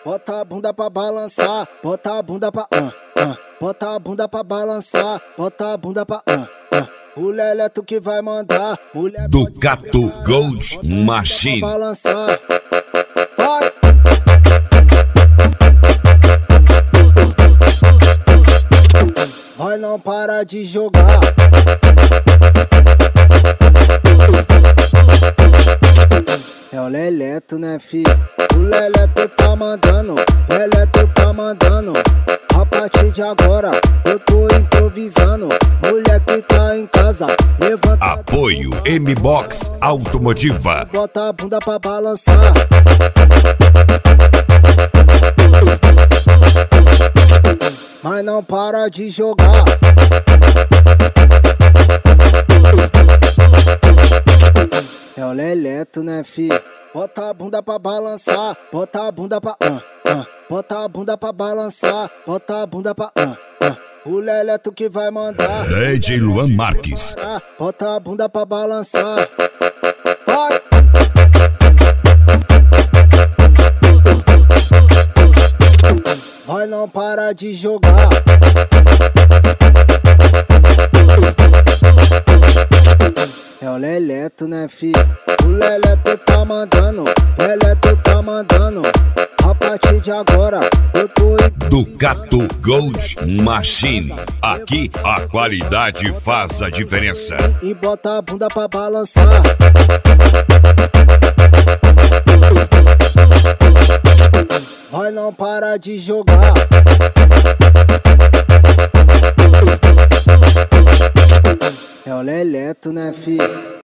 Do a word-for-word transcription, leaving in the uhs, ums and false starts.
bota a bunda pra balançar, bota a bunda pra ah, ah, bota a bunda pra balançar, bota a bunda pra ah, ah. O Lelé tu que vai mandar, mulher do Gato Gold Machine. Balançar, vai. Vai, não para de jogar. É o Lelé tu, né, fi? O Lelé tu tá mandando, Lelé tu tá mandando. A partir de agora eu tô improvisando. Mulher que tá em casa, levanta. Apoio M-Box Automotiva. Bota a bunda pra balançar. Mas não para de jogar. É o Lelé tu, né, fi? Bota a bunda pra balançar, bota a bunda pra ah, ah. Bota a bunda pra balançar, bota a bunda pra ah, ah. O Lelé tu que vai mandar. D J Luan Marques. Bota a bunda pra balançar. Vai. Vai, não para de jogar. É o Lelé tu, né, fi? O Lelé tu tá mandando, Lelé tu tá mandando. A partir de agora eu tô do Gato Gold Machine. Aqui a qualidade faz a diferença. E, e bota a bunda pra balançar. Vai, não para de jogar. É o Lelé tu, né, fi?